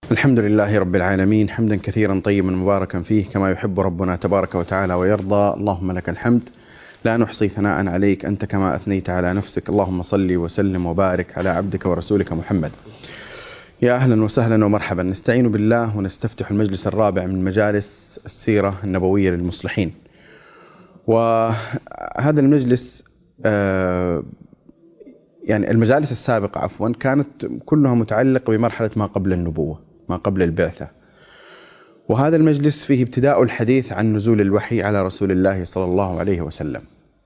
الحمد لله رب العالمين، حمدا كثيرا طيبا مباركا فيه كما يحب ربنا تبارك وتعالى ويرضى. اللهم لك الحمد، لا نحصي ثناء عليك أنت كما أثنيت على نفسك. اللهم صل وسلم وبارك على عبدك ورسولك محمد. يا أهلا وسهلا ومرحبا. نستعين بالله ونستفتح المجلس الرابع من مجالس السيرة النبوية للمصلحين. وهذا المجلس يعني المجالس السابقة عفوا كانت كلها متعلقة بمرحلة ما قبل النبوة، ما قبل البعثة. وهذا المجلس فيه ابتداء الحديث عن نزول الوحي على رسول الله صلى الله عليه وسلم.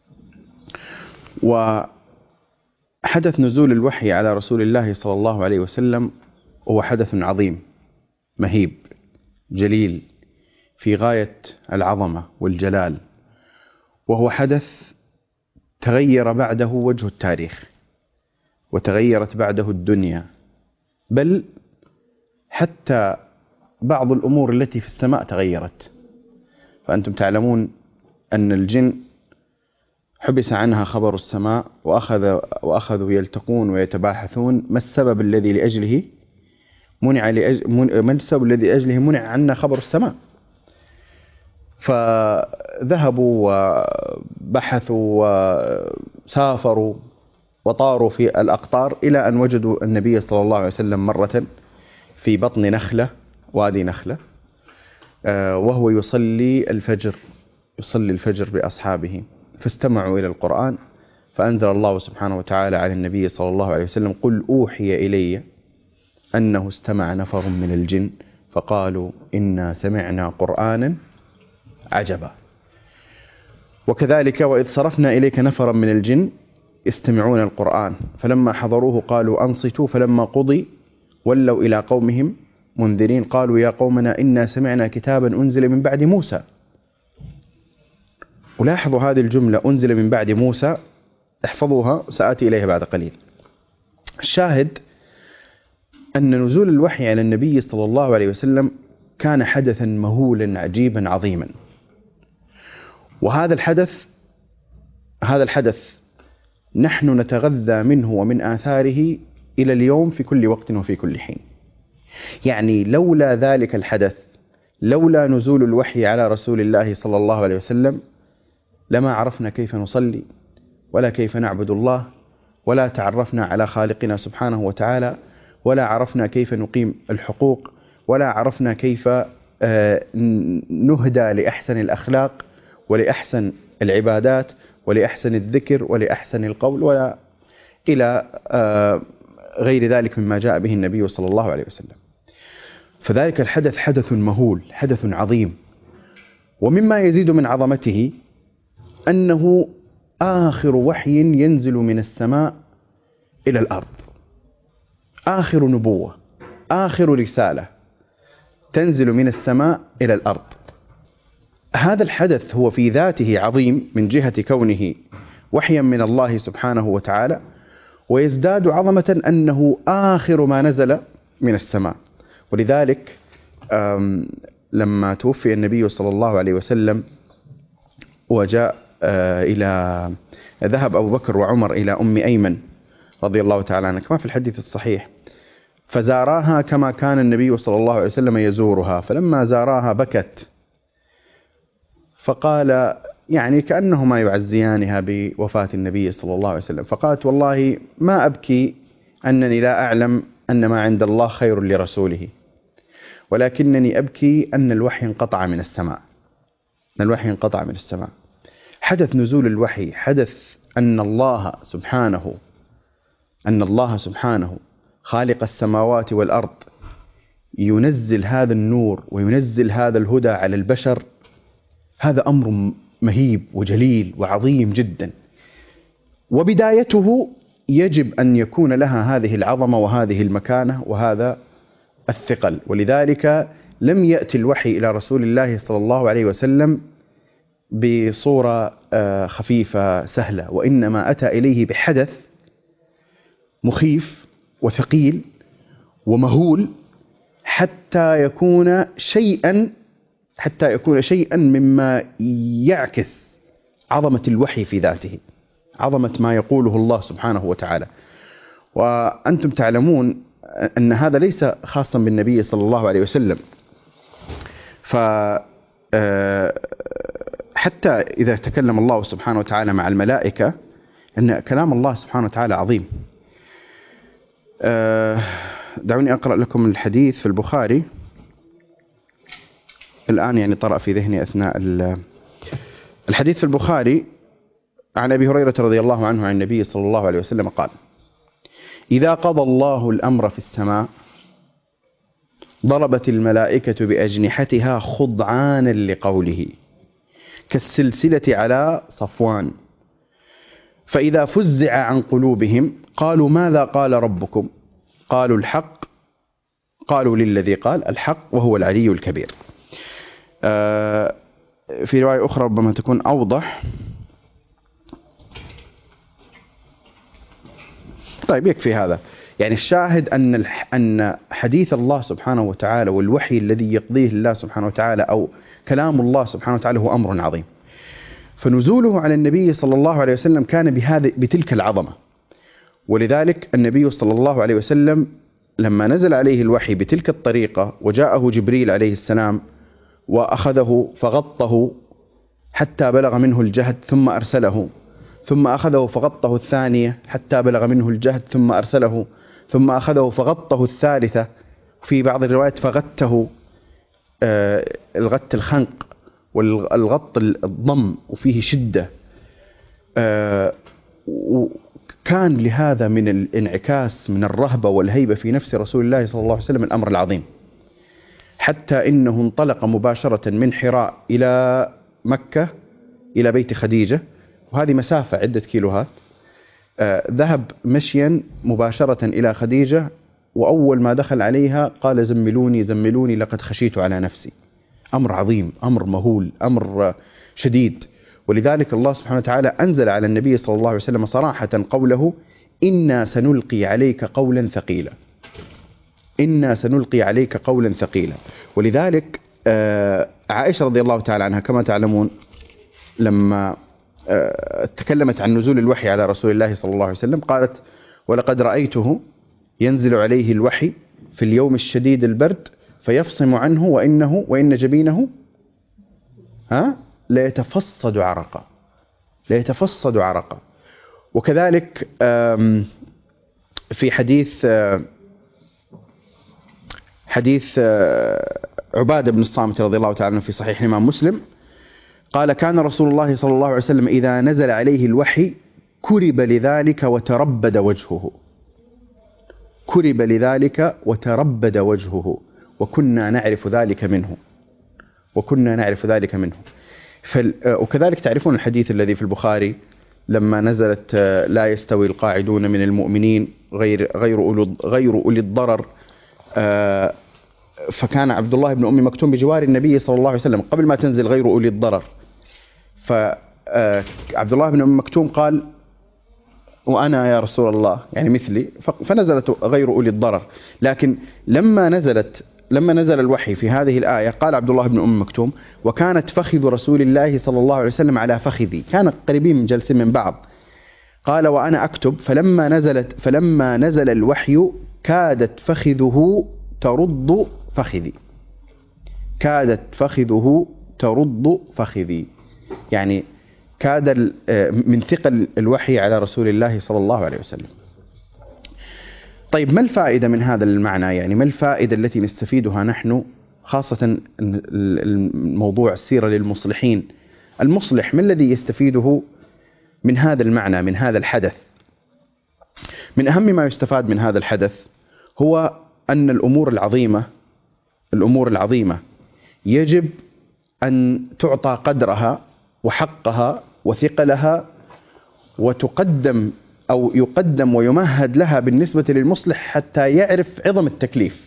وحدث نزول الوحي على رسول الله صلى الله عليه وسلم هو حدث عظيم مهيب جليل في غاية العظمة والجلال، وهو حدث تغير بعده وجه التاريخ وتغيرت بعده الدنيا، بل حتى بعض الأمور التي في السماء تغيرت. فأنتم تعلمون أن الجن حبس عنها خبر السماء وأخذوا يلتقون ويتباحثون ما السبب الذي لأجله ما السبب الذي لأجله منع عنا خبر السماء. فذهبوا وبحثوا وسافروا وطاروا في الأقطار إلى أن وجدوا النبي صلى الله عليه وسلم مرة في بطن نخلة، وادي نخلة، وهو يصلي الفجر بأصحابه، فاستمعوا إلى القرآن، فأنزل الله سبحانه وتعالى على النبي صلى الله عليه وسلم: قل أوحي إلي أنه استمع نفر من الجن فقالوا إنا سمعنا قرآنا عجبا. وكذلك وإذ صرفنا إليك نفرا من الجن يستمعون القرآن فلما حضروه قالوا أنصتوا فلما قضي ولوا إلى قومهم منذرين قالوا يا قومنا إنا سمعنا كتابا أنزل من بعد موسى. ولاحظوا هذه الجملة: أنزل من بعد موسى، احفظوها سآتي إليها بعد قليل. الشاهد أن نزول الوحي على النبي صلى الله عليه وسلم كان حدثا مهولا عجيبا عظيما. وهذا الحدث نحن نتغذى منه ومن آثاره إلى اليوم في كل وقت وفي كل حين. يعني لولا ذلك الحدث، لولا نزول الوحي على رسول الله صلى الله عليه وسلم، لما عرفنا كيف نصلي ولا كيف نعبد الله، ولا تعرفنا على خالقنا سبحانه وتعالى، ولا عرفنا كيف نقيم الحقوق، ولا عرفنا كيف نهدى لأحسن الأخلاق ولأحسن العبادات ولأحسن الذكر ولأحسن القول ولا إلى غير ذلك مما جاء به النبي صلى الله عليه وسلم. فذلك الحدث حدث مهول، حدث عظيم. ومما يزيد من عظمته أنه آخر وحي ينزل من السماء إلى الأرض، آخر نبوة، آخر رسالة تنزل من السماء إلى الأرض. هذا الحدث هو في ذاته عظيم من جهة كونه وحيا من الله سبحانه وتعالى، ويزداد عظمة أنه آخر ما نزل من السماء. ولذلك لما توفي النبي صلى الله عليه وسلم وجاء ذهب أبو بكر وعمر إلى أم أيمن رضي الله تعالى عنها كما في الحديث الصحيح، فزاراها كما كان النبي صلى الله عليه وسلم يزورها، فلما زاراها بكت، فقال يعني كأنهما يعزيانها بوفاة النبي صلى الله عليه وسلم، فقالت والله ما أبكي أنني لا أعلم أن ما عند الله خير لرسوله، ولكنني أبكي أن الوحي انقطع من السماء، أن الوحي انقطع من السماء. حدث نزول الوحي حدث أن الله سبحانه خالق السماوات والأرض ينزل هذا النور وينزل هذا الهدى على البشر، هذا أمر مهيب وجليل وعظيم جدا. وبدايته يجب أن يكون لها هذه العظمة وهذه المكانة وهذا الثقل. ولذلك لم يأتي الوحي إلى رسول الله صلى الله عليه وسلم بصورة خفيفة سهلة، وإنما أتى إليه بحدث مخيف وثقيل ومهول حتى يكون شيئا مما يعكس عظمة الوحي في ذاته، عظمة ما يقوله الله سبحانه وتعالى. وأنتم تعلمون أن هذا ليس خاصا بالنبي صلى الله عليه وسلم. ف حتى إذا تكلم الله سبحانه وتعالى مع الملائكة أن كلام الله سبحانه وتعالى عظيم. دعوني أقرأ لكم الحديث في البخاري الآن، يعني طرأ في ذهني أثناء الحديث في البخاري عن أبي هريرة رضي الله عنه عن النبي صلى الله عليه وسلم قال: إذا قضى الله الأمر في السماء ضربت الملائكة بأجنحتها خضعانا لقوله كالسلسلة على صفوان، فإذا فزع عن قلوبهم قالوا ماذا قال ربكم؟ قالوا الحق. قالوا للذي قال الحق وهو العلي الكبير. في رواية أخرى ربما تكون أوضح. طيب يكفي هذا. يعني الشاهد أن حديث الله سبحانه وتعالى والوحي الذي يقضيه الله سبحانه وتعالى أو كلام الله سبحانه وتعالى هو أمر عظيم. فنزوله على النبي صلى الله عليه وسلم كان بتلك العظمة، ولذلك النبي صلى الله عليه وسلم لما نزل عليه الوحي بتلك الطريقة وجاءه جبريل عليه السلام وأخذه فغطه حتى بلغ منه الجهد ثم أرسله، ثم أخذه فغطه الثانية حتى بلغ منه الجهد ثم أرسله، ثم أخذه فغطه الثالثة، في بعض الروايات فغته الغط الخنق والغط الضم وفيه شدة. وكان لهذا من الانعكاس من الرهبة والهيبة في نفس رسول الله صلى الله عليه وسلم الأمر العظيم، حتى إنه انطلق مباشرة من حراء إلى مكة إلى بيت خديجة، وهذه مسافة عدة كيلوهات. ذهب مشيا مباشرة إلى خديجة، وأول ما دخل عليها قال زملوني زملوني لقد خشيت على نفسي. أمر عظيم، أمر مهول، أمر شديد. ولذلك الله سبحانه وتعالى أنزل على النبي صلى الله عليه وسلم صراحة قوله إنا سنلقي عليك قولا ثقيلا. إنا سنلقي عليك قولا ثقيلا. ولذلك عائشة رضي الله تعالى عنها كما تعلمون لما تكلمت عن نزول الوحي على رسول الله صلى الله عليه وسلم قالت: ولقد رأيته ينزل عليه الوحي في اليوم الشديد البرد فيفصم عنه وإن جبينه ليتفصد عرقا، ليتفصد عرقا. وكذلك في حديث عبادة بن الصامت رضي الله تعالى عنه في صحيح الإمام مسلم قال: كان رسول الله صلى الله عليه وسلم إذا نزل عليه الوحي كرب لذلك وتربد وجهه، كرب لذلك وتربد وجهه، وكنا نعرف ذلك منه، وكنا نعرف ذلك منه. وكذلك تعرفون الحديث الذي في البخاري لما نزلت لا يستوي القاعدون من المؤمنين غير أولي الضرر، فكان عبد الله بن أم مكتوم بجوار النبي صلى الله عليه وسلم قبل ما تنزل غير أولي الضرر، فعبد الله بن أم مكتوم قال: وأنا يا رسول الله، يعني مثلي، فنزلت غير أولي الضرر. لكن لما نزل الوحي في هذه الآية قال عبد الله بن أم مكتوم: وكانت فخذ رسول الله صلى الله عليه وسلم على فخذي، كان قريبين من جلسين من بعض. قال: وأنا أكتب فلما نزل الوحي كادت فخذه ترد فخذي، كادت فخذه ترد فخذي، يعني كاد من ثقل الوحي على رسول الله صلى الله عليه وسلم. طيب ما الفائدة من هذا المعنى؟ يعني ما الفائدة التي نستفيدها نحن، خاصة الموضوع السيرة للمصلحين؟ المصلح ما الذي يستفيده من هذا المعنى، من هذا الحدث؟ من أهم ما يستفاد من هذا الحدث هو أن الأمور العظيمة يجب أن تعطى قدرها وحقها وثقلها، وتقدم أو يقدم ويمهد لها بالنسبة للمصلح حتى يعرف عظم التكليف.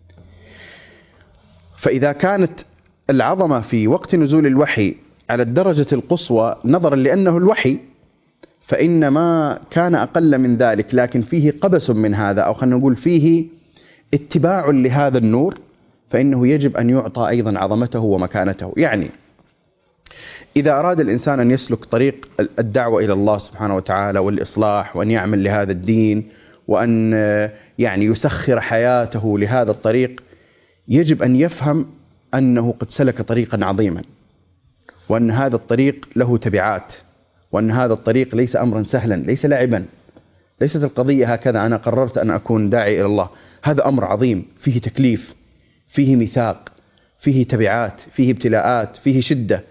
فإذا كانت العظمة في وقت نزول الوحي على الدرجة القصوى نظرا لأنه الوحي، فإن ما كان أقل من ذلك لكن فيه قبس من هذا، أو خلينا نقول فيه اتباع لهذا النور، فإنه يجب أن يعطى أيضا عظمته ومكانته. يعني إذا أراد الإنسان أن يسلك طريق الدعوة إلى الله سبحانه وتعالى والإصلاح، وأن يعمل لهذا الدين وأن يعني يسخر حياته لهذا الطريق، يجب أن يفهم أنه قد سلك طريقا عظيما، وأن هذا الطريق له تبعات، وأن هذا الطريق ليس أمرا سهلا، ليس لعبا، ليست القضية هكذا أنا قررت أن أكون داعي إلى الله. هذا أمر عظيم، فيه تكليف، فيه ميثاق، فيه تبعات، فيه ابتلاءات، فيه شدة.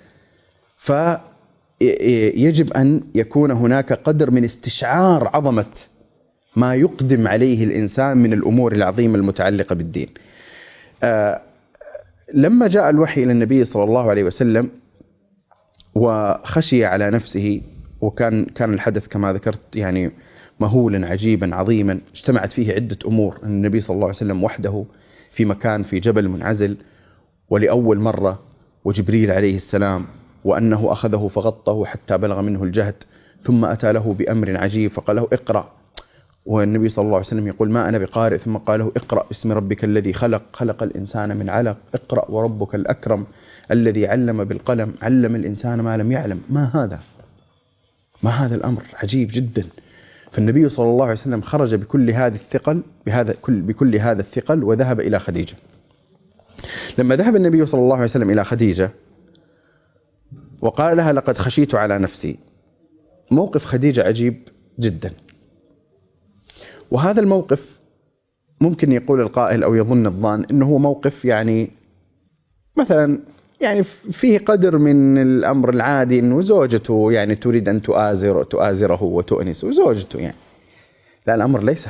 فيجب أن يكون هناك قدر من استشعار عظمة ما يقدم عليه الإنسان من الأمور العظيمة المتعلقة بالدين. لما جاء الوحي إلى النبي صلى الله عليه وسلم وخشي على نفسه، وكان الحدث كما ذكرت يعني مهولا عجيبا عظيما، اجتمعت فيه عدة أمور. النبي صلى الله عليه وسلم وحده في مكان في جبل منعزل ولأول مرة، وجبريل عليه السلام، وأنه أخذه فغطه حتى بلغ منه الجهد، ثم أتى له بأمر عجيب فقال له اقرأ، والنبي صلى الله عليه وسلم يقول ما أنا بقارئ، ثم قال له اقرأ باسم ربك الذي خلق الإنسان من علق، اقرأ وربك الأكرم الذي علم بالقلم، علم الإنسان ما لم يعلم. ما هذا الأمر عجيب جدا. فالنبي صلى الله عليه وسلم خرج بكل هذا الثقل وذهب إلى خديجة. لما ذهب النبي صلى الله عليه وسلم إلى خديجة وقال لها لقد خشيت على نفسي، موقف خديجة عجيب جدا. وهذا الموقف ممكن يقول القائل أو يظن الظان أنه هو موقف يعني مثلا يعني فيه قدر من الأمر العادي، أنه زوجته يعني تريد أن تؤازره وتؤنس وزوجته يعني. لا، الأمر ليس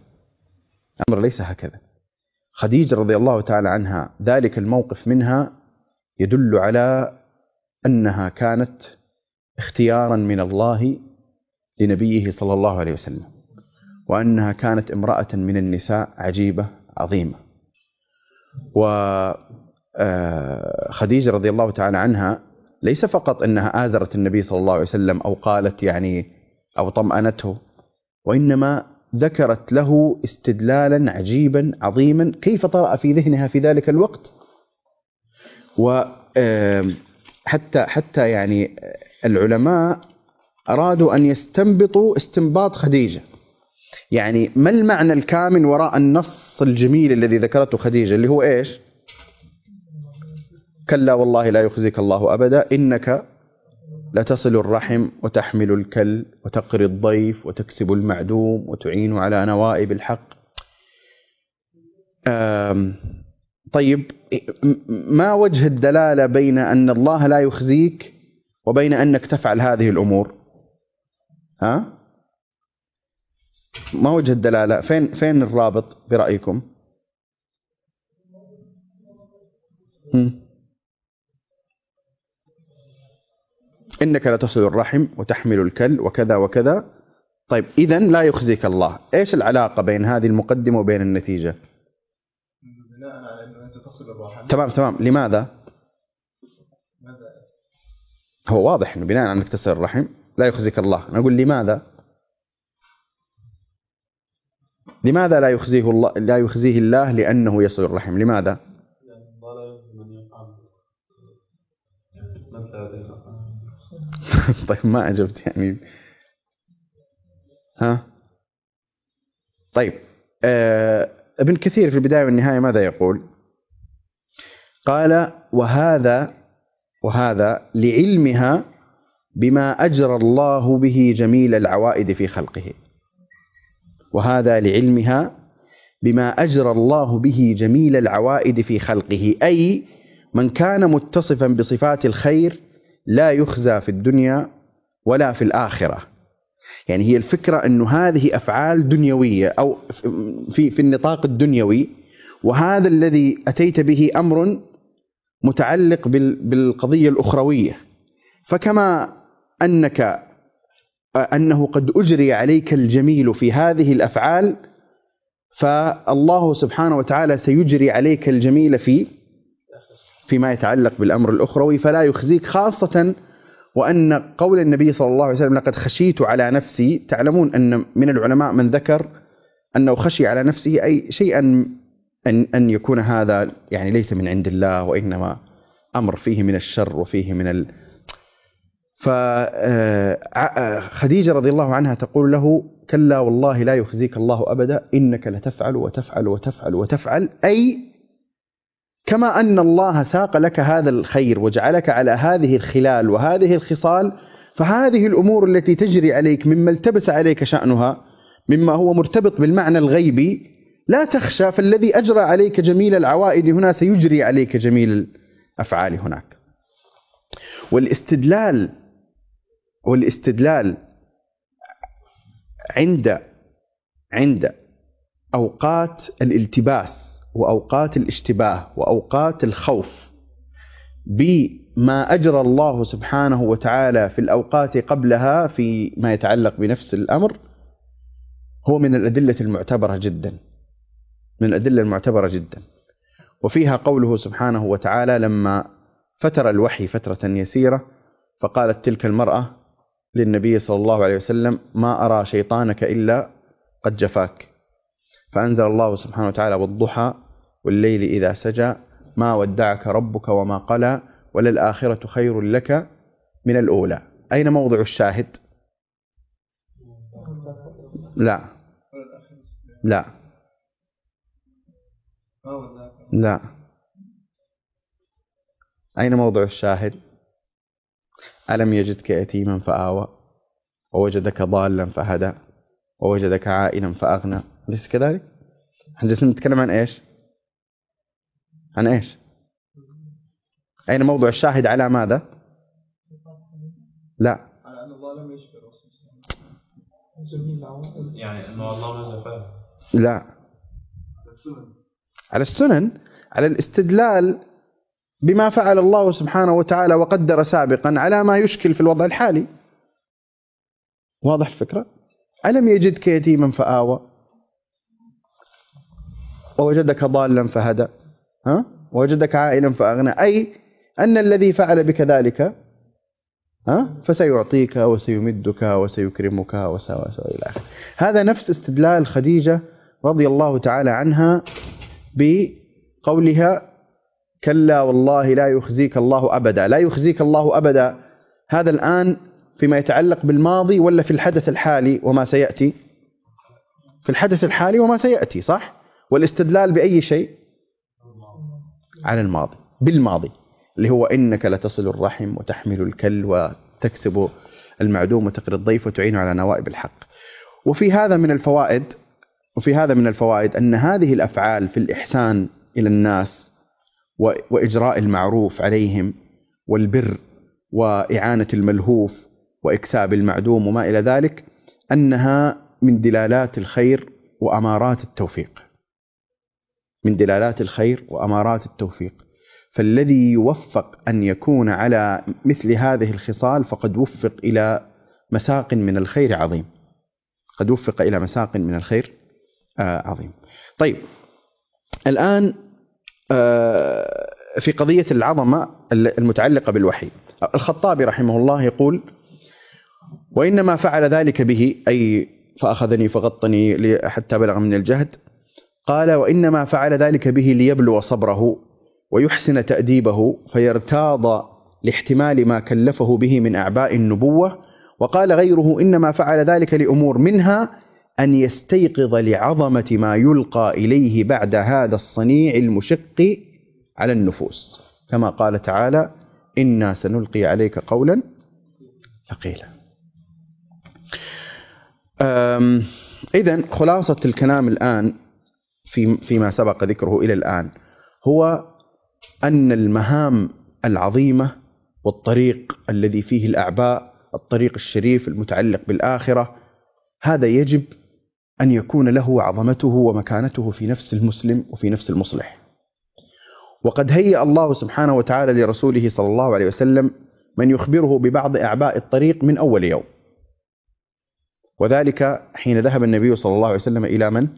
هكذا. خديجة رضي الله تعالى عنها ذلك الموقف منها يدل على أنها كانت اختيارا من الله لنبيه صلى الله عليه وسلم، وأنها كانت امرأة من النساء عجيبة عظيمة. وخديجة رضي الله تعالى عنها ليس فقط أنها آزرت النبي صلى الله عليه وسلم أو قالت يعني أو طمأنته، وإنما ذكرت له استدلالا عجيبا عظيما كيف طرأ في ذهنها في ذلك الوقت. وحتى يعني العلماء أرادوا أن يستنبطوا استنباط خديجة، يعني ما المعنى الكامن وراء النص الجميل الذي ذكرته خديجة، اللي هو إيش؟ كلا والله لا يخزيك الله أبدا إنك لتصل الرحم وتحمل الكل وتقري الضيف وتكسب المعدوم وتعين على نوائب الحق. طيب، ما وجه الدلالة بين أن الله لا يخزيك وبين أنك تفعل هذه الأمور؟ ما وجه الدلالة؟ فين الرابط برأيكم؟ إنك لتصل الرحم وتحمل الكل وكذا وكذا. طيب، إذن لا يخزيك الله. إيش العلاقة بين هذه المقدمة وبين النتيجة؟ بناء على أنه أنت تصل الرحم. تمام. لماذا؟ هو واضح أنه بناء على أنك تصل الرحم لا يخزيك الله. نقول لماذا لا يخزيه الله لأنه يصل الرحم؟ لماذا؟ طيب، ما أجبت يعني. طيب، ابن كثير في البداية والنهاية ماذا يقول؟ قال وهذا لعلمها بما أجرى الله به جميل العوائد في خلقه. وهذا لعلمها بما أجرى الله به جميل العوائد في خلقه، أي من كان متصفا بصفات الخير لا يخزى في الدنيا ولا في الآخرة. يعني هي الفكرة أنه هذه أفعال دنيوية أو في النطاق الدنيوي، وهذا الذي أتيت به أمر متعلق بالقضية الأخروية. فكما أنه قد أجري عليك الجميل في هذه الأفعال، فالله سبحانه وتعالى سيجري عليك الجميل فيما يتعلق بالأمر الأخروي، فلا يخزيك. خاصة وأن قول النبي صلى الله عليه وسلم لقد خشيت على نفسي، تعلمون أن من العلماء من ذكر أنه خشي على نفسه أي شيئا أن يكون هذا يعني ليس من عند الله، وإنما أمر فيه من الشر وفيه من فخديجة رضي الله عنها تقول له: كلا والله لا يخزيك الله أبدا، إنك لتفعل وتفعل وتفعل وتفعل، أي كما أن الله ساق لك هذا الخير وجعلك على هذه الخلال وهذه الخصال، فهذه الأمور التي تجري عليك مما التبس عليك شأنها، مما هو مرتبط بالمعنى الغيبي، لا تخشى، فالذي أجرى عليك جميل العوائد هنا سيجري عليك جميل الأفعال هناك. والاستدلال عند أوقات الالتباس وأوقات الاشتباه وأوقات الخوف بما أجرى الله سبحانه وتعالى في الأوقات قبلها فيما يتعلق بنفس الأمر هو من الأدلة المعتبرة جدا، من الأدلة المعتبرة جدا. وفيها قوله سبحانه وتعالى لما فتر الوحي فترة يسيرة فقالت تلك المرأة للنبي صلى الله عليه وسلم: ما أرى شيطانك إلا قد جفاك، فأنزل الله سبحانه وتعالى: والضحى والليل إذا سجى ما ودعك ربك وما قلى وللآخرة خير لك من الأولى. أين موضع الشاهد؟ لا لا لا، أين موضع الشاهد؟ ألم يجدك يتيما فآوى ووجدك ضالا فهدى ووجدك عائلا فأغنى، أليس كذلك؟ احنا جالسين نتكلم عن إيش؟ عن إيش؟ أين موضع الشاهد على ماذا؟ لا، على أن الله لم يشفي الرسول يعني أن الله ما زفاه. لا، على السنن، على الاستدلال بما فعل الله سبحانه وتعالى وقدر سابقا على ما يشكل في الوضع الحالي. واضح الفكرة؟ ألم يجدك يتيما فآوى ووجدك ضالا فهدى ووجدك عائلا فأغنى، أي أن الذي فعل بك ذلك فسيعطيك وسيمدك وسيكرمك إلى آخره. هذا نفس استدلال خديجة رضي الله تعالى عنها بقولها: كلا والله لا يخزيك الله أبدا. لا يخزيك الله أبدا، هذا الآن فيما يتعلق بالماضي ولا في الحدث الحالي وما سيأتي؟ في الحدث الحالي وما سيأتي، صح؟ والاستدلال بأي شيء؟ على الماضي، بالماضي، اللي هو إنك لتصل الرحم وتحمل الكل وتكسب المعدوم وتقري الضيف وتعين على نوائب الحق. وفي هذا من الفوائد أن هذه الأفعال في الإحسان إلى الناس وإجراء المعروف عليهم والبر وإعانة الملهوف وإكساب المعدوم وما إلى ذلك، أنها من دلالات الخير وأمارات التوفيق، من دلالات الخير وأمارات التوفيق. فالذي يوفق أن يكون على مثل هذه الخصال فقد وفق إلى مساق من الخير عظيم، قد وفق إلى مساق من الخير عظيم. طيب، الآن في قضية العظمة المتعلقة بالوحي، الخطابي رحمه الله يقول: وإنما فعل ذلك به، أي فأخذني فغطني حتى بلغ من الجهد، قال: وإنما فعل ذلك به ليبلو صبره ويحسن تأديبه فيرتاض لاحتمال ما كلفه به من أعباء النبوة. وقال غيره: إنما فعل ذلك لأمور، منها أن يستيقظ لعظمة ما يلقى إليه بعد هذا الصنيع المشق على النفوس، كما قال تعالى: إنا سنلقي عليك قولا ثقيلا. إذن خلاصة الكلام الآن فيما سبق ذكره إلى الآن هو أن المهام العظيمة والطريق الذي فيه الأعباء، الطريق الشريف المتعلق بالآخرة، هذا يجب أن يكون له عظمته ومكانته في نفس المسلم وفي نفس المصلح. وقد هيأ الله سبحانه وتعالى لرسوله صلى الله عليه وسلم من يخبره ببعض أعباء الطريق من أول يوم، وذلك حين ذهب النبي صلى الله عليه وسلم إلى من؟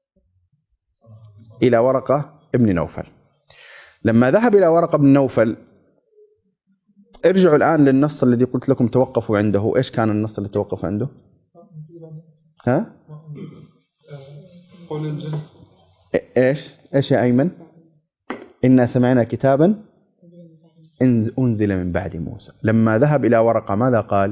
إلى ورقة ابن نوفل. لما ذهب إلى ورقة ابن نوفل، ارجعوا الآن للنص الذي قلت لكم توقفوا عنده. إيش كان النص اللي توقفوا عنده؟ قول الجنة. إيش يا أيمن؟ إنا سمعنا كتابا أنزل من بعد موسى. لما ذهب إلى ورقة ماذا قال؟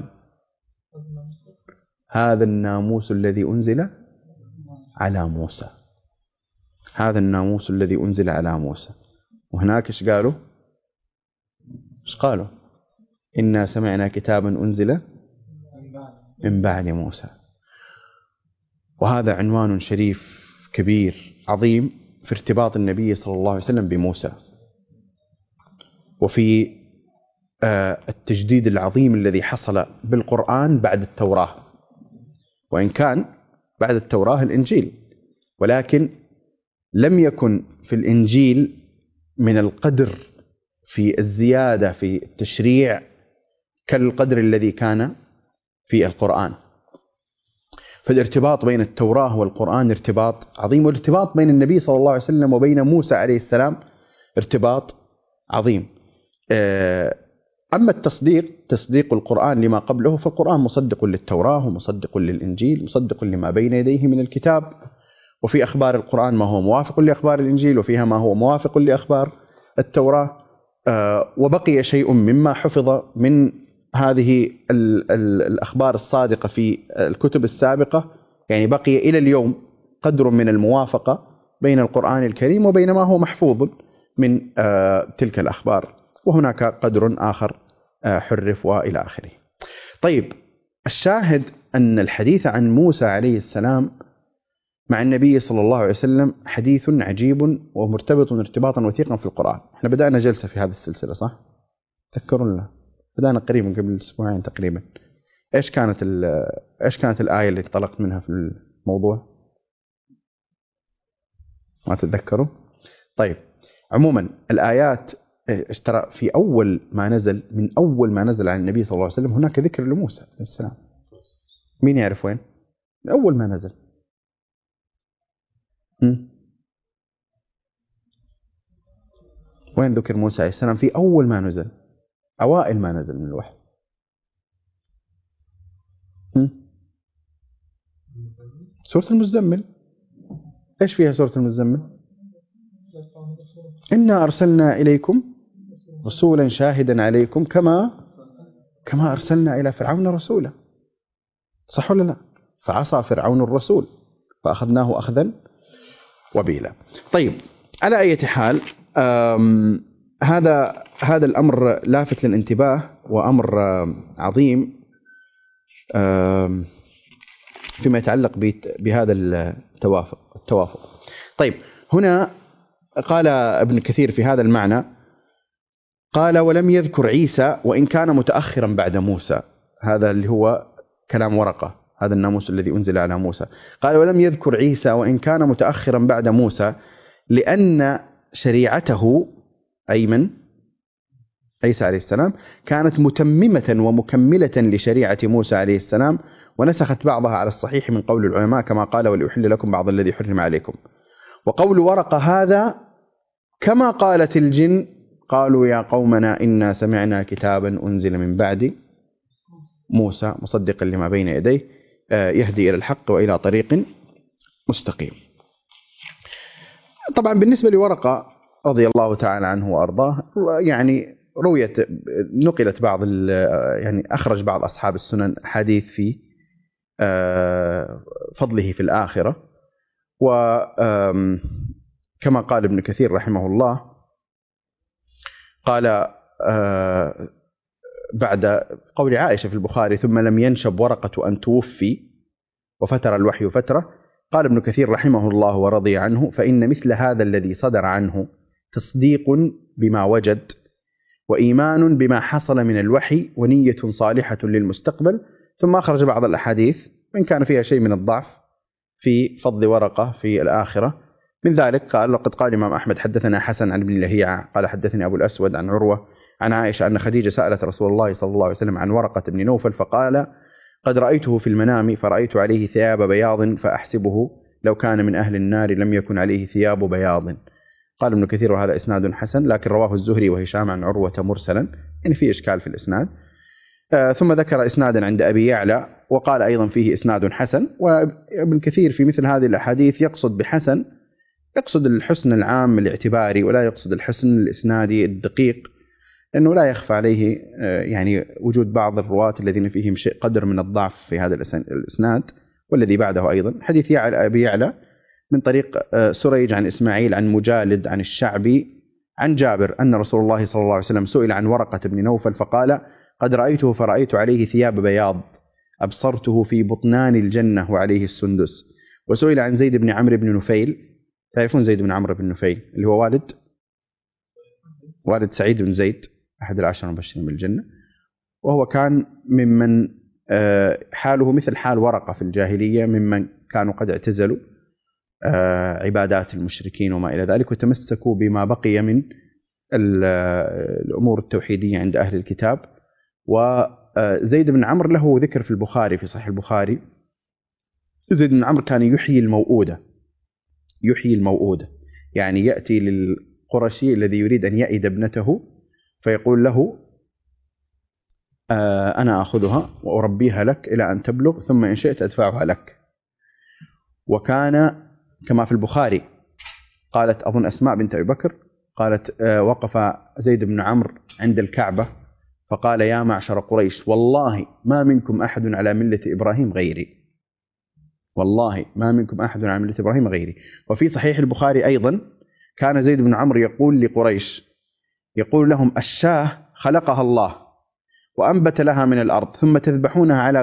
هذا الناموس الذي أنزل على موسى، هذا الناموس الذي أنزل على موسى. وهناك إيش قالوا؟ إيش قالوا؟ إنا سمعنا كتابا أنزل من بعد موسى. وهذا عنوان شريف كبير عظيم في ارتباط النبي صلى الله عليه وسلم بموسى، وفي التجديد العظيم الذي حصل بالقرآن بعد التوراة، وإن كان بعد التوراة الإنجيل، ولكن لم يكن في الإنجيل من القدر في الزيادة في التشريع كالقدر الذي كان في القرآن. فالارتباط بين التوراة والقرآن ارتباط عظيم، والارتباط بين النبي صلى الله عليه وسلم وبين موسى عليه السلام ارتباط عظيم. أما تصديق القرآن لما قبله، فالقرآن مصدق للتوراة ومصدق للإنجيل، مصدق لما بين يديه من الكتاب. وفي أخبار القرآن ما هو موافق لأخبار الإنجيل، وفيها ما هو موافق لأخبار التوراة. وبقي شيء مما حفظ من هذه الأخبار الصادقة في الكتب السابقة، يعني بقي إلى اليوم قدر من الموافقة بين القرآن الكريم وبين ما هو محفوظ من تلك الأخبار، وهناك قدر آخر حرف وإلى آخره. طيب، الشاهد أن الحديث عن موسى عليه السلام مع النبي صلى الله عليه وسلم حديث عجيب ومرتبط ارتباطا وثيقا في القرآن. احنا بدأنا جلسة في هذه السلسلة، صح؟ تذكرون؟ بدأنا قريبا قبل أسبوعين تقريبا. إيش كانت الآية اللي انطلقت منها في الموضوع؟ ما تتذكروا؟ طيب، عموما الآيات اشترى في أول ما نزل، من أول ما نزل عن النبي صلى الله عليه وسلم هناك ذكر لموسى عليه السلام. مين يعرف وين؟ من أول ما نزل. وين ذكر موسى عليه السلام في أول ما نزل؟ أوائل ما نزل من الوحي. سورة المزمل. إيش فيها سورة المزمل؟ إنا أرسلنا إليكم رسولا شاهدا عليكم كما أرسلنا إلى فرعون رسولا. صح ولا لا؟ فعصى فرعون الرسول فأخذناه أخذا وبيلا. طيب، على أي حال، هذا الأمر لافت للانتباه وأمر عظيم فيما يتعلق بهذا التوافق. طيب، هنا قال ابن كثير في هذا المعنى، قال ولم يذكر عيسى وإن كان متأخرا بعد موسى. هذا اللي هو كلام ورقة، هذا الناموس الذي أنزل على موسى. قال ولم يذكر عيسى وإن كان متأخرا بعد موسى لأن شريعته، أي من عيسى عليه السلام، كانت متممة ومكملة لشريعة موسى عليه السلام، ونسخت بعضها على الصحيح من قول العلماء كما قال ولأحل لكم بعض الذي حرم عليكم. وقول ورقة هذا كما قالت الجن قالوا يا قومنا إنا سمعنا كتابا أنزل من بعد موسى مصدقا لما بين يديه يهدي إلى الحق وإلى طريق مستقيم. طبعا بالنسبة لورقة رضي الله تعالى عنه وأرضاه، يعني نقلت يعني أخرج بعض أصحاب السنن حديث في فضله في الآخرة. وكما قال ابن كثير رحمه الله، قال بعد قول عائشة في البخاري ثم لم ينشب ورقة أن توفي وفتر الوحي فترة، قال ابن كثير رحمه الله ورضي عنه فإن مثل هذا الذي صدر عنه تصديق بما وجد وإيمان بما حصل من الوحي ونية صالحة للمستقبل. ثم أخرج بعض الأحاديث وإن كان فيها شيء من الضعف في فضل ورقة في الآخرة. من ذلك قال وقد قال الإمام أحمد حدثنا حسن عن ابن لهيعة قال حدثني أبو الأسود عن عروة عن عائشة أن خديجة سألت رسول الله صلى الله عليه وسلم عن ورقة بن نوفل فقال قد رأيته في المنام فرأيت عليه ثياب بياض فأحسبه لو كان من أهل النار لم يكن عليه ثياب بياض. قال ابن كثير وهذا إسناد حسن، لكن رواه الزهري وهشام عن عروة مرسلا، يعني في إشكال في الإسناد. ثم ذكر إسنادا عند أبي يعلى وقال أيضا فيه إسناد حسن. وابن كثير في مثل هذه الأحاديث يقصد بحسن يقصد الحسن العام الاعتباري، ولا يقصد الحسن الإسنادي الدقيق لأنه لا يخفى عليه يعني وجود بعض الرواة الذين فيهم شيء قدر من الضعف في هذا الإسناد والذي بعده أيضا. حديث أبي يعلى من طريق سريج عن إسماعيل عن مجالد عن الشعبي عن جابر أن رسول الله صلى الله عليه وسلم سئل عن ورقة بن نوفل فقال: قد رأيته فرأيت عليه ثياب بياض أبصرته في بطنان الجنة وعليه السندس. وسئل عن زيد بن عمرو بن نفيل، تعرفون زيد بن عمرو بن نفيل اللي هو والد سعيد بن زيد أحد العشر المبشرين بالجنة، وهو كان ممن حاله مثل حال ورقة في الجاهلية، ممن كانوا قد اعتزلوا عبادات المشركين وما إلى ذلك وتمسكوا بما بقي من الأمور التوحيدية عند أهل الكتاب. وزيد بن عمرو له ذكر في البخاري في صحيح البخاري. زيد بن عمرو كان يحيي الموؤودة، يعني يأتي للقرشي الذي يريد أن يئد ابنته فيقول له: أنا أخذها وأربيها لك إلى أن تبلغ ثم إن شئت أدفعها لك. وكان كما في البخاري قالت أظن أسماء بنت أبي بكر قالت: وقف زيد بن عمرو عند الكعبة فقال: يا معشر قريش والله ما منكم أحد على ملة إبراهيم غيري، والله ما منكم أحد على ملة إبراهيم غيري. وفي صحيح البخاري أيضا كان زيد بن عمرو يقول لقريش، يقول لهم: الشاه خلقها الله وأنبت لها من الأرض ثم تذبحونها على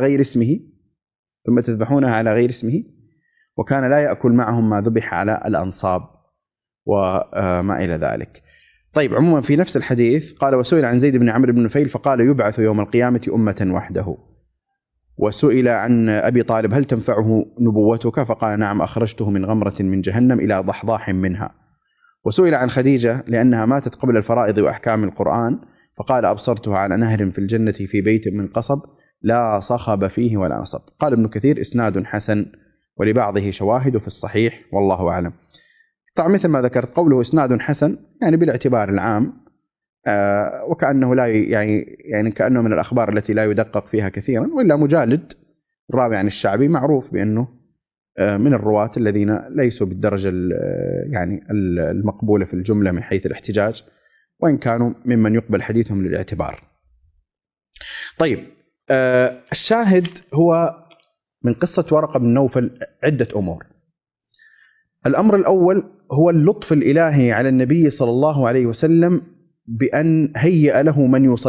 غير اسمه، وكان لا يأكل معهم ما ذبح على الأنصاب وما إلى ذلك. طيب، عموما في نفس الحديث قال: وسئل عن زيد بن عمرو بن نفيل فقال: يبعث يوم القيامة أمة وحده. وسئل عن أبي طالب: هل تنفعه نبوتك؟ فقال: نعم، أخرجته من غمرة من جهنم إلى ضحضاح منها. وسئل عن خديجة لأنها ماتت قبل الفرائض وأحكام القرآن فقال: أبصرتها على نهر في الجنة في بيت من قصب لا صخب فيه ولا نصب. قال ابن كثير: إسناد حسن ولبعضه شواهد في الصحيح والله أعلم. طبعا مثل ما ذكرت قوله إسناد حسن يعني بالاعتبار العام، وكأنه لا يعني كأنه من الأخبار التي لا يدقق فيها كثيرا، وإلا مجالد الراوي عن الشعبي معروف بأنه من الرواة الذين ليسوا بالدرجة يعني المقبولة في الجملة من حيث الاحتجاج، وإن كانوا ممن يقبل حديثهم للاعتبار. طيب، الشاهد هو من قصة ورقة بن نوفل عدة أمور. الأمر الأول هو اللطف الإلهي على النبي صلى الله عليه وسلم بأن هيأ له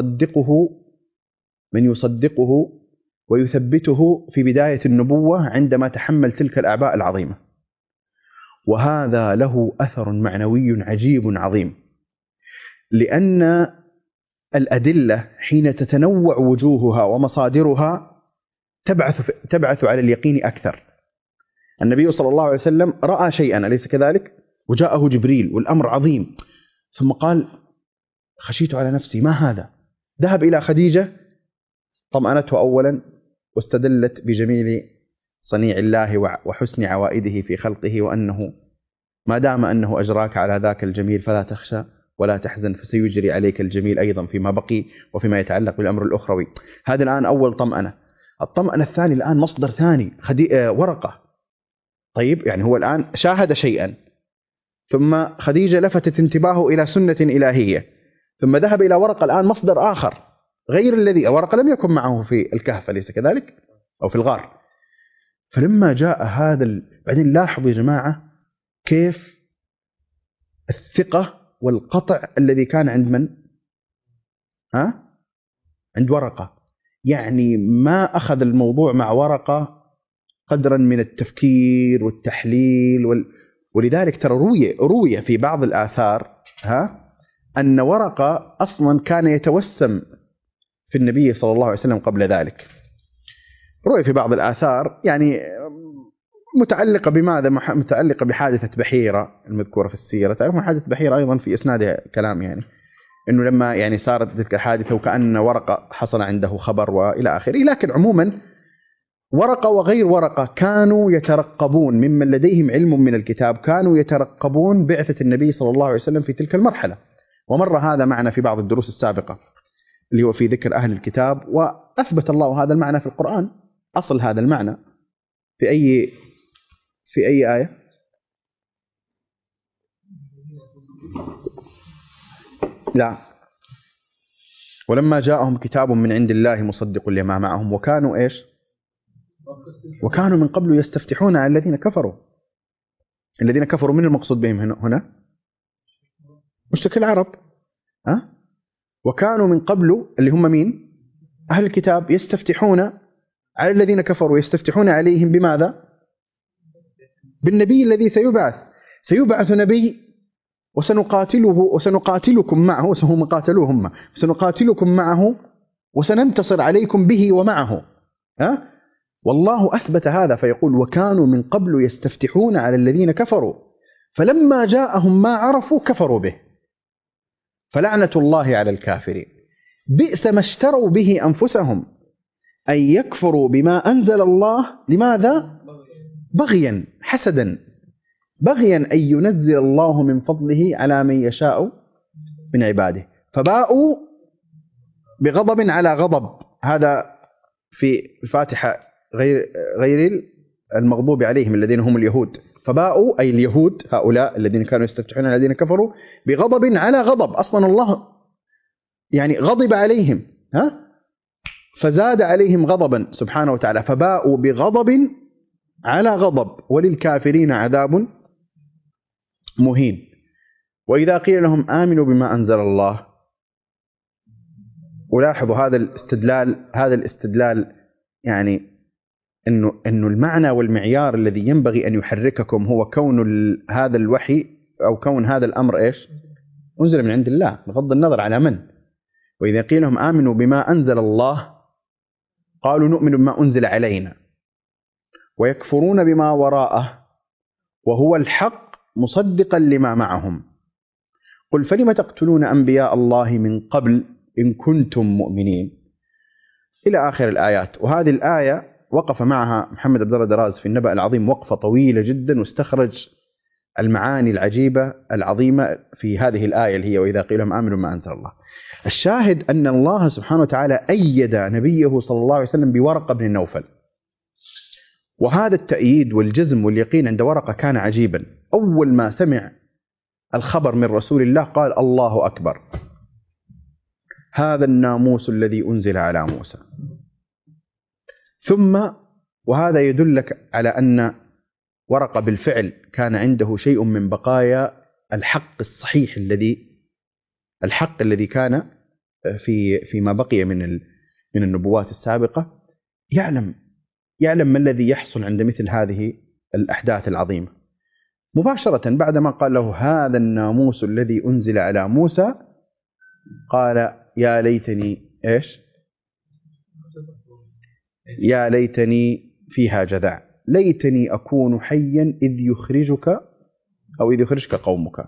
من يصدقه ويثبته في بداية النبوة عندما تحمل تلك الأعباء العظيمة. وهذا له أثر معنوي عجيب عظيم، لأن الأدلة حين تتنوع وجوهها ومصادرها تبعث على اليقين أكثر. النبي صلى الله عليه وسلم رأى شيئا أليس كذلك؟ وجاءه جبريل والأمر عظيم، ثم قال: خشيت على نفسي، ما هذا؟ ذهب إلى خديجة طمأنته أولا واستدلت بجميل صنيع الله وحسن عوائده في خلقه، وأنه ما دام أنه أجراك على ذاك الجميل فلا تخشى ولا تحزن فسيجري عليك الجميل أيضا فيما بقي وفيما يتعلق بالأمر الأخروي. هذا الآن أول طمأنة. الطمأنة الثاني الآن مصدر ثاني، ورقة. طيب، يعني هو الآن شاهد شيئا، ثم خديجة لفتت انتباهه إلى سنة إلهية، ثم ذهب إلى ورقة الآن مصدر آخر غير الذي ورقة لم يكن معه في الكهف أليس كذلك؟ أو في الغار. فلما جاء هذا بعدين لاحظوا يا جماعة كيف الثقة والقطع الذي كان عند من؟ عند ورقة. يعني ما أخذ الموضوع مع ورقة قدرا من التفكير والتحليل ولذلك ترى روي في بعض الآثار أن ورقة أصلا كان يتوسم في النبي صلى الله عليه وسلم قبل ذلك. روي في بعض الآثار يعني متعلقة بماذا؟ متعلقة بحادثة بحيرة المذكورة في السيرة. تعرفون حادثة بحيرة أيضا في إسنادها كلام، يعني إنه لما يعني صارت تلك الحادثة وكأن ورقة حصل عنده خبر وإلى آخره. لكن عموما ورقة وغير ورقة كانوا يترقبون، ممن لديهم علم من الكتاب كانوا يترقبون بعثة النبي صلى الله عليه وسلم في تلك المرحلة. ومر هذا معنا في بعض الدروس السابقة اللي هو في ذكر أهل الكتاب، وأثبت الله هذا المعنى في القرآن. أصل هذا المعنى في أي آية؟ لا، ولما جاءهم كتاب من عند الله مصدق لما معهم وكانوا إيش؟ وكانوا من قبل يستفتحون على الذين كفروا. الذين كفروا من المقصود بهم هنا مشرك العرب. وكانوا من قبل اللي هم مين؟ أهل الكتاب يستفتحون على الذين كفروا، يستفتحون عليهم بماذا؟ بالنبي الذي سيبعث نبي وسنقاتلكم معه، وهم قاتلوهم، سنقاتلكم معه وسننتصر عليكم به ومعه. والله أثبت هذا فيقول وكانوا من قبل يستفتحون على الذين كفروا فلما جاءهم ما عرفوا كفروا به فلعنة الله على الكافرين. بئس ما اشتروا به أنفسهم أن يكفروا بما أنزل الله. لماذا؟ بغيا حسدا، بغيا أن ينزل الله من فضله على من يشاء من عباده، فباءوا بغضب على غضب. هذا في الفاتحة غير المغضوب عليهم الذين هم اليهود. فباءوا أي اليهود هؤلاء الذين كانوا يستفتحون على الذين كفروا بغضب على غضب. أصلا الله يعني غضب عليهم فزاد عليهم غضبا سبحانه وتعالى. فباءوا بغضب على غضب وللكافرين عذاب مهين. وإذا قيل لهم آمنوا بما أنزل الله، ولاحظوا هذا الاستدلال يعني إنه المعنى والمعيار الذي ينبغي أن يحرككم هو كون هذا الوحي أو كون هذا الأمر إيش؟ أنزل من عند الله بغض النظر على من. وإذا قيل لهم آمنوا بما أنزل الله قالوا نؤمن بما أنزل علينا ويكفرون بما وراءه وهو الحق مصدقا لما معهم. قل فلم تقتلون أنبياء الله من قبل إن كنتم مؤمنين إلى آخر الآيات. وهذه الآية وقف معها محمد عبد الله دراز في النبأ العظيم وقفة طويلة جدا، واستخرج المعاني العجيبة العظيمة في هذه الآية اللي هي وإذا قيل لهم آمنوا بما أنزل الله. الشاهد أن الله سبحانه وتعالى أيد نبيه صلى الله عليه وسلم بورقة بن نوفل، وهذا التأييد والجزم واليقين عند ورقة كان عجيبا. أول ما سمع الخبر من رسول الله قال الله أكبر، هذا الناموس الذي أنزل على موسى. ثم وهذا يدلك على أن ورقة بالفعل كان عنده شيء من بقايا الحق الصحيح الذي كان فيما بقي من النبوات السابقة. يعلم ما الذي يحصل عند مثل هذه الأحداث العظيمة. مباشرة بعدما قال له هذا الناموس الذي أنزل على موسى قال يا ليتني إيش؟ يا ليتني فيها جذع، ليتني أكون حيا إذ يخرجك قومك.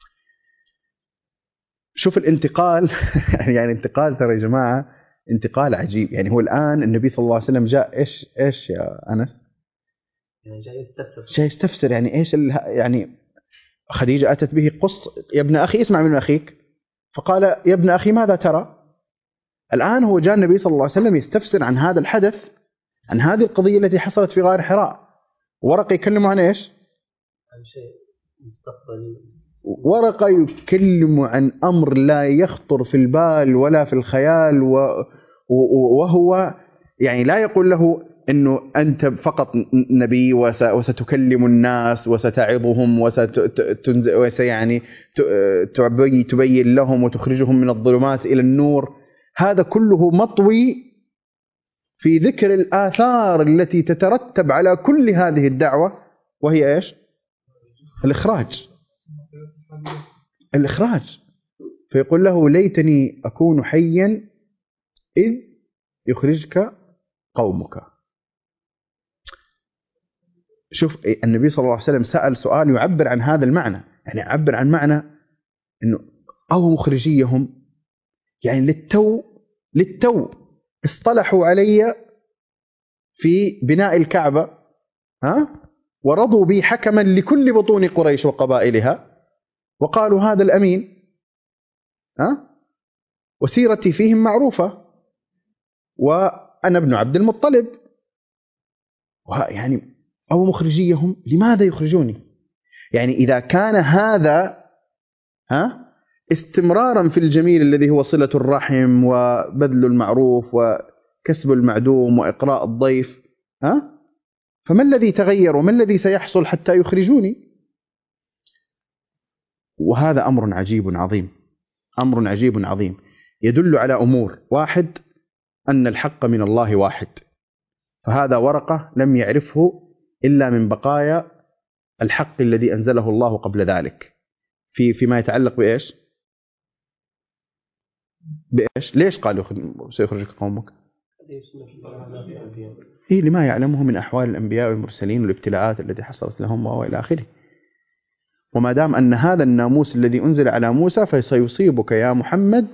شوف الانتقال يعني انتقال ترى يا جماعة انتقال عجيب. يعني هو الآن النبي صلى الله عليه وسلم جاء إيش يا أنس؟ يعني جاي يستفسر يعني إيش يعني خديجة أتت به قص يا ابن أخي اسمع من أخيك، فقال يا ابن أخي ماذا ترى؟ الآن هو جاء النبي صلى الله عليه وسلم يستفسر عن هذا الحدث، عن هذه القضية التي حصلت في غار حراء. ورقة يكلم عن إيش؟ عن شيء مستقبلي. ورقة يتكلم عن أمر لا يخطر في البال ولا في الخيال، وهو يعني لا يقول له أنه أنت فقط نبي وستكلم الناس وستعظهم وسيعني تبين لهم وتخرجهم من الظلمات إلى النور. هذا كله مطوي في ذكر الآثار التي تترتب على كل هذه الدعوة، وهي إيش؟ الإخراج. فيقول له ليتني أكون حيا إذ يخرجك قومك. شوف النبي صلى الله عليه وسلم سأل سؤال يعبر عن هذا المعنى، يعني يعبر عن معنى إنه أو مخرجيهم، يعني للتو اصطلحوا علي في بناء الكعبة ورضوا بي حكما لكل بطون قريش وقبائلها، وقالوا هذا الأمين وسيرتي فيهم معروفة وأنا ابن عبد المطلب، يعني أو مخرجيهم لماذا يخرجوني؟ يعني إذا كان هذا استمرارا في الجميل الذي هو صلة الرحم وبذل المعروف وكسب المعدوم وإقراء الضيف، فما الذي تغير وما الذي سيحصل حتى يخرجوني؟ وهذا أمر عجيب عظيم، أمر عجيب عظيم يدل على أمور. واحد، أن الحق من الله واحد، فهذا ورقة لم يعرفه إلا من بقايا الحق الذي أنزله الله قبل ذلك فيما يتعلق بإيش؟ ليش قالوا سيخرجك قومك؟ هي لما يعلمه من أحوال الأنبياء والمرسلين والابتلاءات التي حصلت لهم وإلى آخره. وما دام أن هذا الناموس الذي أنزل على موسى فسيصيبك يا محمد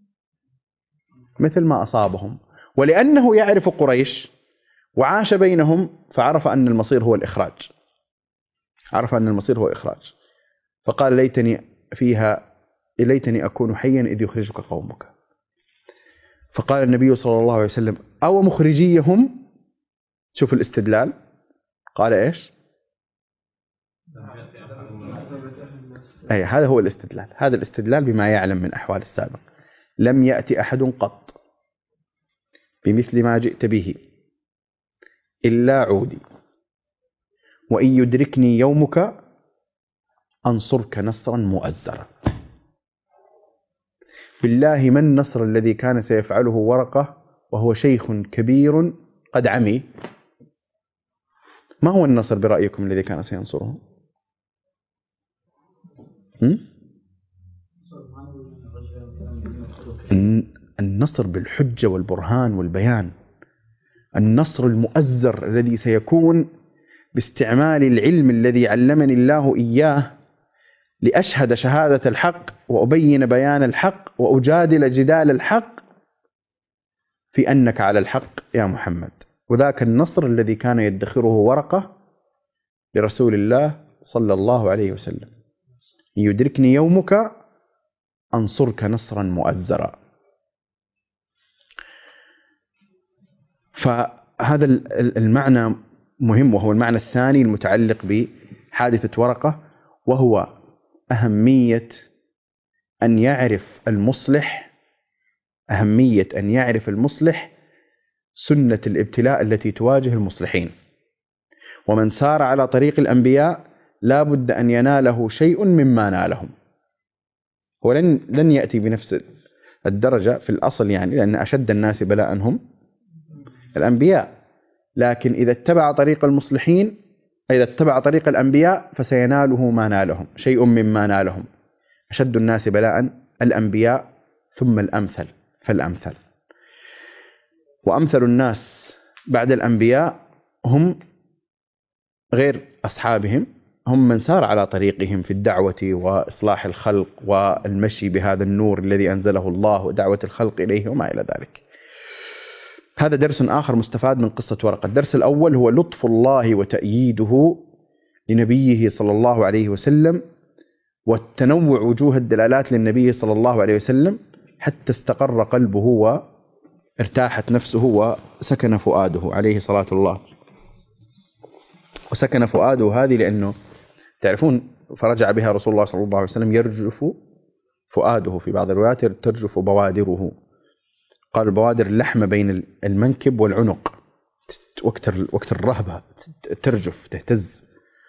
مثل ما أصابهم. ولأنه يعرف قريش وعاش بينهم فعرف أن المصير هو الإخراج، عرف أن المصير هو إخراج، فقال ليتني أكون حيا إذ يخرجك قومك. فقال النبي صلى الله عليه وسلم أو مخرجيهم، شوف الاستدلال، قال إيش؟ أي هذا هو الاستدلال، هذا الاستدلال بما يعلم من أحوال السابق. لم يأتي أحد قط بمثل ما جئت به إلا عودي، وإن يدركني يومك أنصرك نصرا مؤزرا. بالله ما النصر الذي كان سيفعله ورقة وهو شيخ كبير قد عمي؟ ما هو النصر برأيكم الذي كان سينصره؟ النصر بالحجة والبرهان والبيان، النصر المؤزر الذي سيكون باستعمال العلم الذي علمني الله إياه لأشهد شهادة الحق وأبين بيان الحق وأجادل جدال الحق في أنك على الحق يا محمد. وذاك النصر الذي كان يدخره ورقة لرسول الله صلى الله عليه وسلم، يدركني يومك أنصرك نصرا مؤزرا. فهذا المعنى مهم، وهو المعنى الثاني المتعلق بحادثة ورقة، وهو أهمية أن يعرف المصلح سنة الابتلاء التي تواجه المصلحين. ومن سار على طريق الأنبياء لا بد أن يناله شيء مما نالهم، ولن يأتي بنفس الدرجة في الأصل، يعني لأن أشد الناس بلاء هم الأنبياء، لكن إذا اتبع طريق المصلحين، إذا اتبع طريق الأنبياء فسيناله ما نالهم، شيء مما نالهم. أشد الناس بلاء الأنبياء ثم الأمثل فالأمثل. وأمثل الناس بعد الأنبياء هم غير أصحابهم، هم من سار على طريقهم في الدعوة وإصلاح الخلق والمشي بهذا النور الذي أنزله الله ودعوة الخلق إليه وما إلى ذلك. هذا درس آخر مستفاد من قصة ورقة. الدرس الأول هو لطف الله وتأييده لنبيه صلى الله عليه وسلم، والتنوع وجوه الدلالات للنبي صلى الله عليه وسلم حتى استقر قلبه وارتاحت نفسه وسكن فؤاده عليه صلاة الله. وسكن فؤاده هذه لأنه تعرفون فرجع بها رسول الله صلى الله عليه وسلم يرجف فؤاده، في بعض الروايات ترجف بوادره. قال البوادر اللحمة بين المنكب والعنق، وقت الرهبة ترجف تهتز.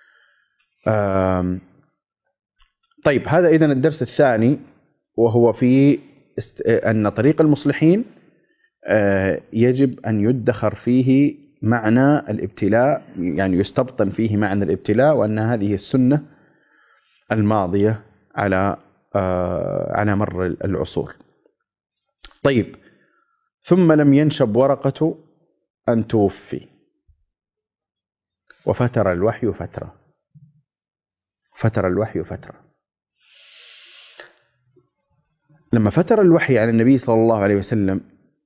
طيب، هذا إذن الدرس الثاني، وهو في أن طريق المصلحين يجب أن يدخر فيه معنى الابتلاء، يعني يستبطن فيه معنى الابتلاء، وأن هذه السنة الماضية على مر العصور. طيب، ثم لم ينشب ورقة أن توفي، وفتر الوحي فترة. لما فتر الوحي على النبي صلى الله عليه وسلم،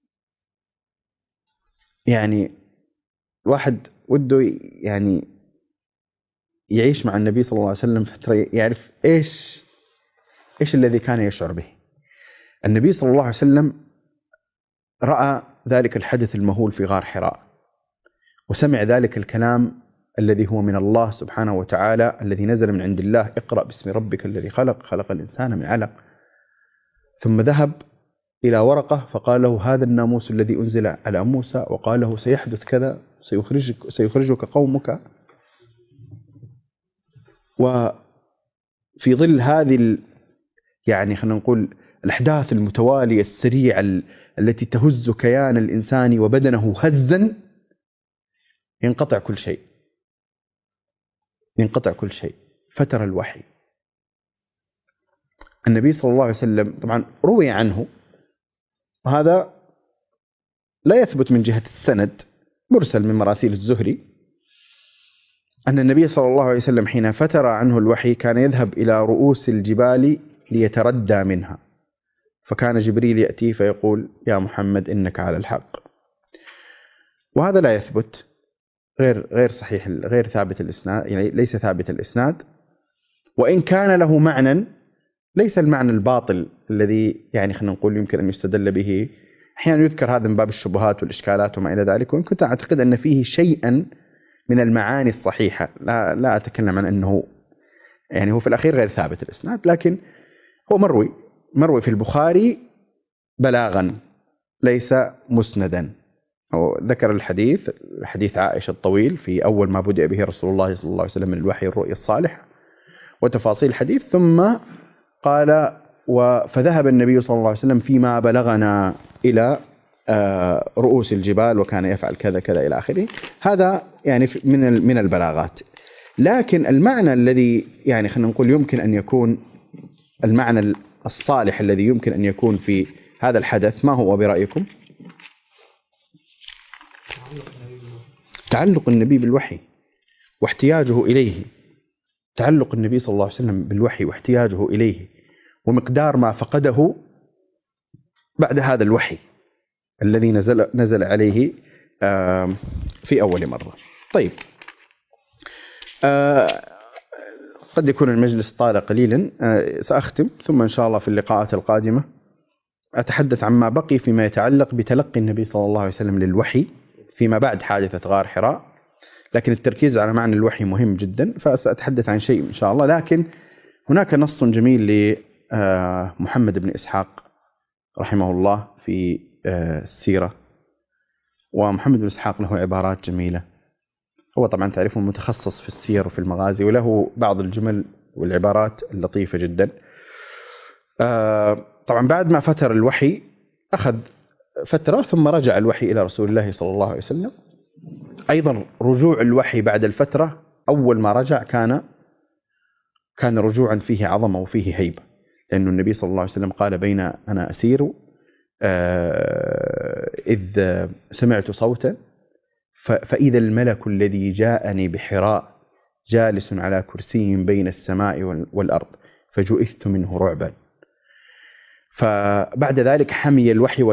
يعني الواحد وده يعني يعيش مع النبي صلى الله عليه وسلم فترة، يعرف إيش الذي كان يشعر به. النبي صلى الله عليه وسلم رأى ذلك الحدث المهول في غار حراء، وسمع ذلك الكلام الذي هو من الله سبحانه وتعالى، الذي نزل من عند الله: اقرأ باسم ربك الذي خلق الإنسان من علق. ثم ذهب إلى ورقة فقال له هذا الناموس الذي أنزل على موسى، وقال له سيحدث كذا، سيخرجك قومك. وفي ظل هذه يعني خلينا نقول الأحداث المتوالية السريعة التي تهز كيان الإنسان وبدنه هزا، ينقطع كل شيء، ينقطع كل شيء. فتر الوحي. النبي صلى الله عليه وسلم طبعا روي عنه، وهذا لا يثبت من جهة السند، مرسل من مراسيل الزهري، أن النبي صلى الله عليه وسلم حين فتر عنه الوحي كان يذهب إلى رؤوس الجبال ليتردى منها، فكان جبريل يأتي فيقول يا محمد إنك على الحق. وهذا لا يثبت، غير صحيح، غير ثابت الإسناد، يعني ليس ثابت الإسناد، وإن كان له معنى ليس المعنى الباطل الذي يعني خلينا نقول يمكن أن يستدل به. أحيانا يذكر هذا من باب الشبهات والإشكالات وما إلى ذلك، وإن كنت أعتقد أن فيه شيئا من المعاني الصحيحة، لا أتكلم عن أنه يعني هو في الأخير غير ثابت الإسناد، لكن هو مروي في البخاري بلاغا ليس مسندا. ذكر الحديث عائشة الطويل في أول ما بدأ به رسول الله صلى الله عليه وسلم من الوحي الرؤيا الصالحة وتفاصيل الحديث، ثم قال فذهب النبي صلى الله عليه وسلم فيما بلغنا إلى رؤوس الجبال وكان يفعل كذا كذا إلى آخره. هذا يعني من البلاغات. لكن المعنى الذي يعني خلينا نقول يمكن أن يكون المعنى الصالح الذي يمكن أن يكون في هذا الحدث ما هو برأيكم؟ تعلق النبي بالوحي واحتياجه إليه، تعلق النبي صلى الله عليه وسلم بالوحي واحتياجه إليه، ومقدار ما فقده بعد هذا الوحي الذي نزل عليه في أول مرة. طيب، قد يكون المجلس طال قليلا، سأختم ثم إن شاء الله في اللقاءات القادمة أتحدث عما بقي فيما يتعلق بتلقي النبي صلى الله عليه وسلم للوحي فيما بعد حادثة غار حراء، لكن التركيز على معنى الوحي مهم جدا، فسأتحدث عن شيء إن شاء الله. لكن هناك نص جميل لمحمد بن إسحاق رحمه الله في السيرة، ومحمد بن إسحاق له عبارات جميلة، هو طبعا تعرفه متخصص في السير وفي المغازي، وله بعض الجمل والعبارات اللطيفة جدا. طبعا بعد ما فتر الوحي أخذ فترة ثم رجع الوحي إلى رسول الله صلى الله عليه وسلم. أيضا رجوع الوحي بعد الفترة أول ما رجع كان رجوعا فيه عظمة وفيه هيبة، لأن النبي صلى الله عليه وسلم قال بين أنا أسير إذ سمعت صوتا فإذا الملك الذي جاءني بحراء جالس على كرسي بين السماء والأرض فجئثت منه رعبا. فبعد ذلك حمي الوحي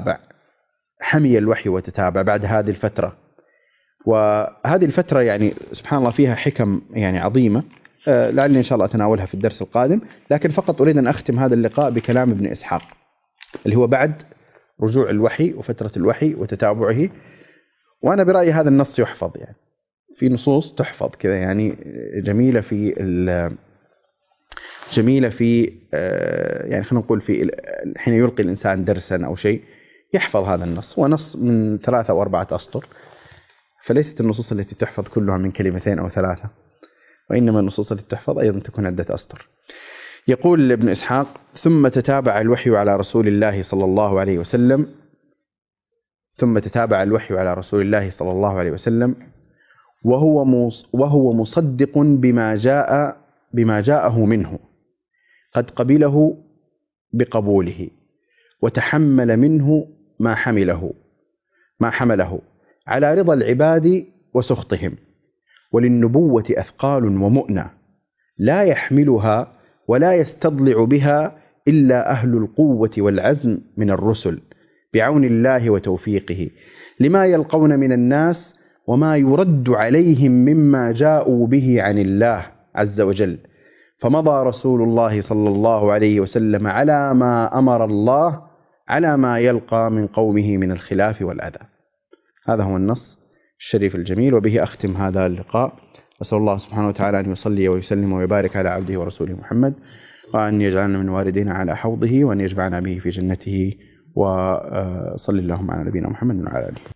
وتتابع بعد هذه الفترة. وهذه الفترة يعني سبحان الله فيها حكم يعني عظيمة، لعلي إن شاء الله أتناولها في الدرس القادم، لكن فقط أريد أن أختم هذا اللقاء بكلام ابن إسحاق اللي هو بعد رجوع الوحي وفترة الوحي وتتابعه. وأنا برأيي هذا النص يحفظ، يعني في نصوص تحفظ كذا يعني جميلة في يعني خلينا نقول في حين يلقي الإنسان درسا أو شيء يحفظ هذا النص. هو نص من 3 أو 4 أسطر، فليست النصوص التي تحفظ كلها من 2 أو 3، وإنما النصوص التي تحفظ أيضا تكون عدة أسطر. يقول ابن إسحاق ثم تتابع الوحي على رسول الله صلى الله عليه وسلم وهو مصدق بما جاءه منه، قد قبله بقبوله وتحمل منه ما حمله على رضا العباد وسخطهم. وللنبوة أثقال ومؤنة لا يحملها ولا يستضلع بها إلا أهل القوة والعزم من الرسل بعون الله وتوفيقه، لما يلقون من الناس وما يرد عليهم مما جاءوا به عن الله عز وجل. فمضى رسول الله صلى الله عليه وسلم على ما أمر الله على ما يلقى من قومه من الخلاف والأذى. هذا هو النص الشريف الجميل، وبه أختم هذا اللقاء. أسأل الله سبحانه وتعالى أن يصلي ويسلم ويبارك على عبده ورسوله محمد وأن يجعلنا من واردين على حوضه، وأن يجمعنا به في جنته. وصلى اللهم على نبينا محمد وعلى آله.